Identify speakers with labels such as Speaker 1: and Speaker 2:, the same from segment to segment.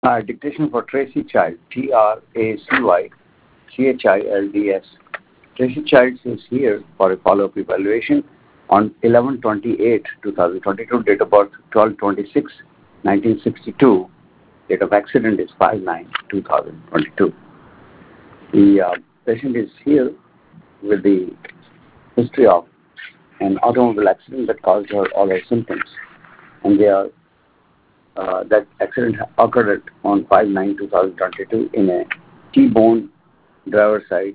Speaker 1: Dictation for Tracy Child, TRACYCHILDS. Tracy Childs is here for a follow-up evaluation on 11/28/2022, date of birth 12/26/1962, date of accident is 5/9/2022. The patient is here with the history of an automobile accident that caused her all her symptoms, and that accident occurred on 5/9/2022 in a T-bone driver side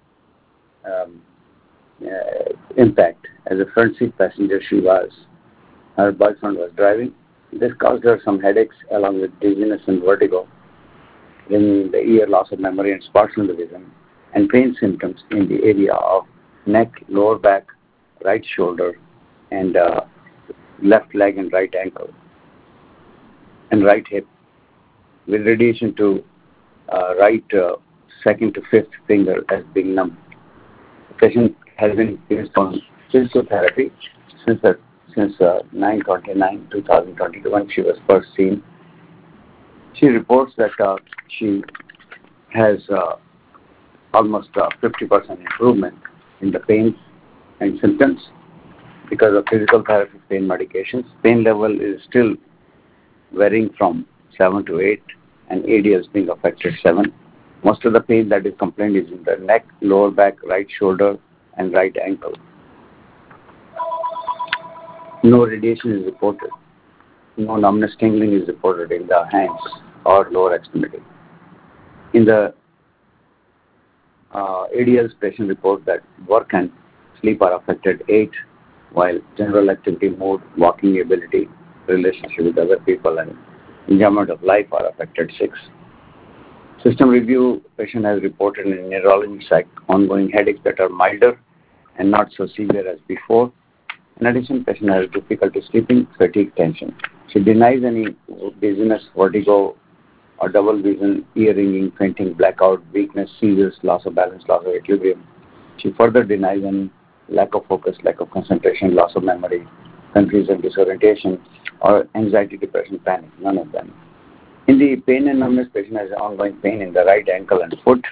Speaker 1: impact. As a front seat passenger, her boyfriend was driving. This caused her some headaches along with dizziness and vertigo, in the ear, loss of memory and spots in the vision, and pain symptoms in the area of neck, lower back, right shoulder, and left leg and right ankle, and right hip, with radiation to right second to fifth finger as being numb. The patient has been placed on physical therapy since 9/29/2022 when she was first seen. She reports that she has almost 50% improvement in the pain and symptoms because of physical therapy, pain medications. Pain level is still varying from 7 to 8, and ADS being affected 7. Most of the pain that is complained is in the neck, lower back, right shoulder, and right ankle. No radiation is reported. No numbness, tingling is reported in the hands or lower extremity. In the ADL's patient report that work and sleep are affected 8, while general activity, mood, walking ability, relationship with other people, and enjoyment of life are affected 6. System review, patient has reported in neurology psych ongoing headaches that are milder and not so severe as before. In addition, patient has difficulty sleeping, fatigue, tension. She denies any dizziness, vertigo, or double vision, ear ringing, fainting, blackout, weakness, seizures, loss of balance, loss of equilibrium. She further denies any lack of focus, lack of concentration, loss of memory, confusion, disorientation, or anxiety, depression, panic. None of them. In the pain and numbness, patient has ongoing pain in the right ankle and foot,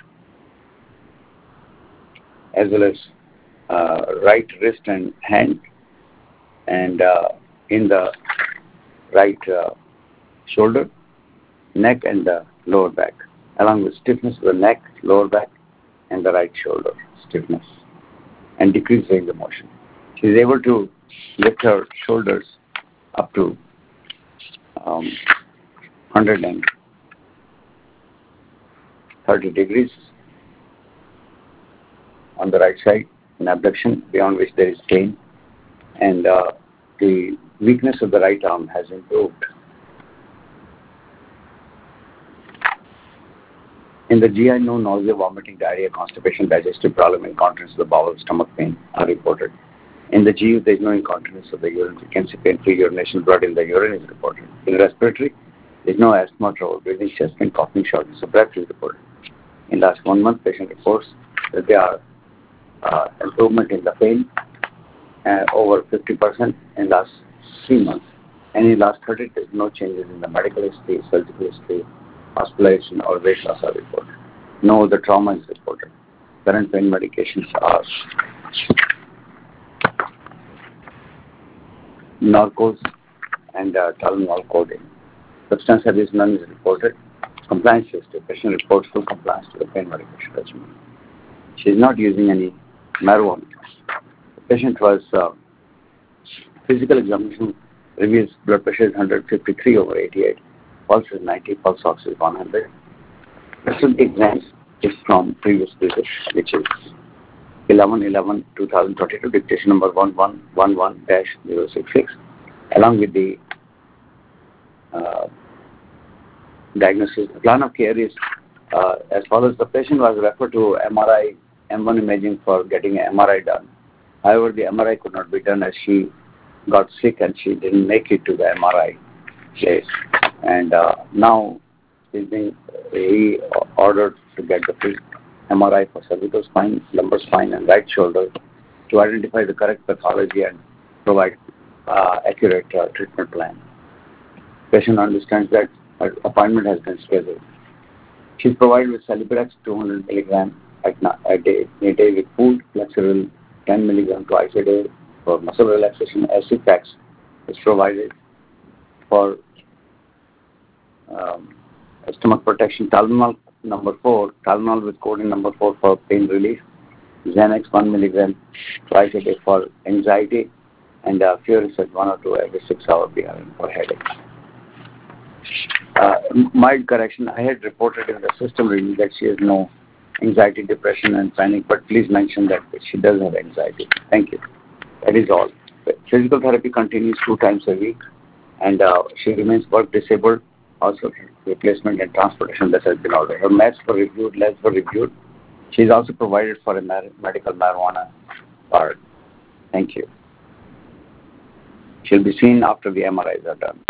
Speaker 1: as well as right wrist and hand, and in the right shoulder, neck, and the lower back, along with stiffness of the neck, lower back, and the right shoulder stiffness, and decreased range of motion. She is able to lift her shoulders up to 130 degrees on the right side in abduction, beyond which there is pain, and the weakness of the right arm has improved. In the GI, no nausea, vomiting, diarrhea, constipation, digestive problem, incontinence of the bowel, stomach pain are reported. In the GU, there is no incontinence of the urine, frequency, pain, free urination, blood in the urine is reported. In respiratory, there is no asthma, trouble breathing, chest pain, coughing, shortness of breath is reported. In last 1 month, patient reports that there are improvement in the pain, over 50% in last 3 months. And in last 30 days, no changes in the medical history, surgical history, hospitalization, or weight loss are reported. No other trauma is reported. Current pain medications are Norcos and Tylenol codeine. Substance abuse, none is reported. Compliance history, patient reports full compliance to the pain medication regimen. She is not using any marijuana. The patient was physical examination reveals blood pressure is 153/88, pulse is 90, pulse ox is 100. Rest of the exams is from previous visit, which is 11/11/2022, dictation number 1111-066, along with the diagnosis. The plan of care is as follows. The patient was referred to MRI, M1 imaging for getting an MRI done. However, the MRI could not be done as she got sick and she didn't make it to the MRI place. And now she's being ordered to get the MRI for cervical spine, lumbar spine, and right shoulder to identify the correct pathology and provide accurate treatment plan. Patient understands that Her appointment has been scheduled. She's provided with Celebrex 200 milligram a day with food, Flexeril 10 milligram twice a day for muscle relaxation. Acid-Fax is provided for stomach protection. Tylenol number 4, Tylenol with codeine number 4 for pain relief. Xanax 1 milligram twice a day for anxiety, and Furicid 1 or 2 every 6 hours PRN for headache. Mild correction, I had reported in the system review that she has no anxiety, depression, and panic, but please mention that she does have anxiety. Thank you. That is all. Physical therapy continues 2 times a week, and she remains work disabled. Also, replacement and transportation that has been ordered. Her meds were reviewed, labs were reviewed. She is also provided for a medical marijuana card. Thank you. She'll be seen after the MRIs are done.